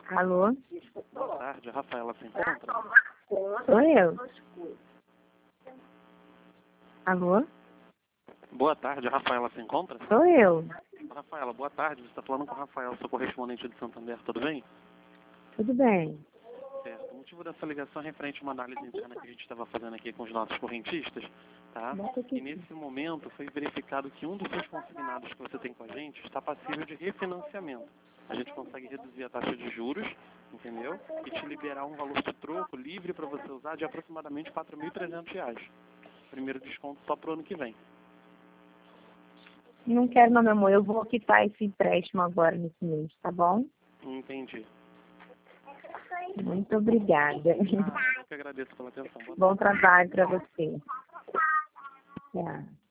Alô? Boa tarde, a Rafaela se encontra? Sou eu. Alô? Boa tarde, a Rafaela se encontra? Sou eu. Rafaela, boa tarde, você está falando com o Rafael, seu correspondente de Santander, tudo bem? Tudo bem. Certo, o motivo dessa ligação é referente a uma análise interna que a gente estava fazendo aqui com os nossos correntistas, tá? E nesse momento foi verificado que um dos seus consignados que você tem com a gente está passível de refinanciamento. A gente consegue reduzir a taxa de juros, entendeu? E te liberar um valor de troco livre para você usar de aproximadamente R$ 4.300. Primeiro desconto só para o ano que vem. Não quero não, meu amor. Eu vou quitar esse empréstimo agora nesse mês, tá bom? Entendi. Muito obrigada. Eu que agradeço pela atenção. Bom trabalho para você. Tchau.